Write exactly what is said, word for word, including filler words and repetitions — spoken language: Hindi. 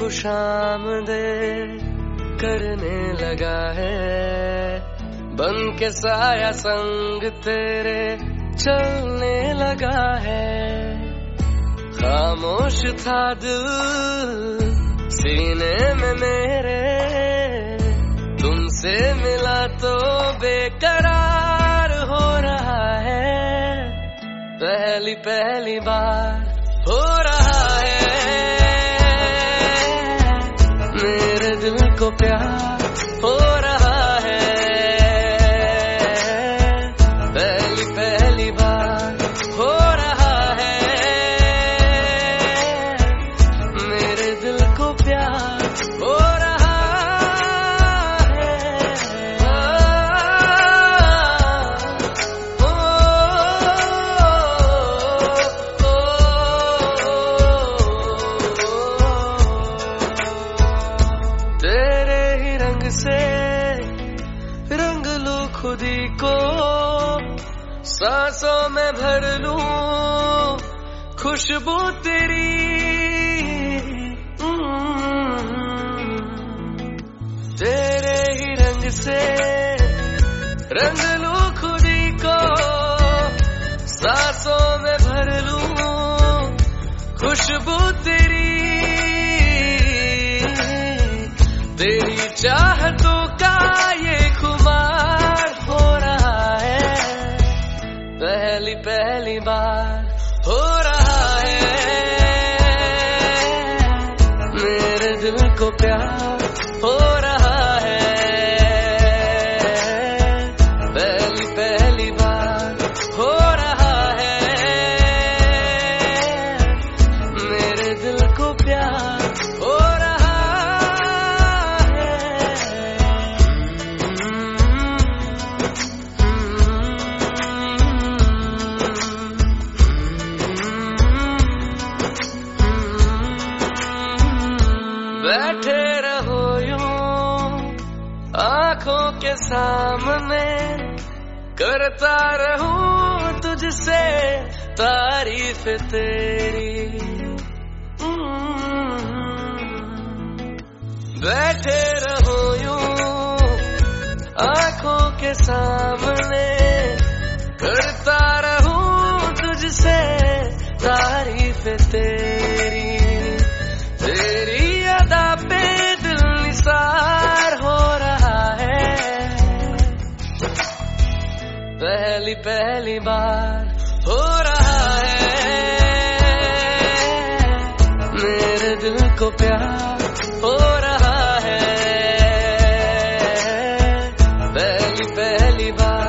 शाम दे करने लगा है, बन के साया संग तेरे चलने लगा है। खामोश था दिल सीने में मेरे, तुमसे मिला तो बेकरार हो रहा है। पहली पहली बार हो रहा है, मेरे दिल को प्यार हो रहा है। पहली पहली बार हो रहा है, मेरे दिल को प्यार हो रहा है। ओ, ओ, तेरे ही रंग से रंग लूं खुदी को, सांसों में भर लूं खुशबू तेरी। तेरे ही रंग से रंग लूं खुदी को, सांसों में भर लूं खुशबू तेरी। तेरी चाहतों का ये खुमार हो रहा है, पहली पहली बार हो रहा है। मेरे दिल को प्यार हो रहा है, पहली पहली बार हो रहा है। मेरे दिल को प्यार हो रहा है। बैठे रहो यूं आंखों के सामने, करता रहूं तुझसे तारीफ तेरी। बैठे रहो यूं आंखों के सामने, करता रहूं तुझसे तारीफ तेरी। तेरी अदा पे दिल निसार हो रहा है, पहली पहली बार हो रहा है। मेरे दिल को प्यार हो रहा है, पहली पहली बार।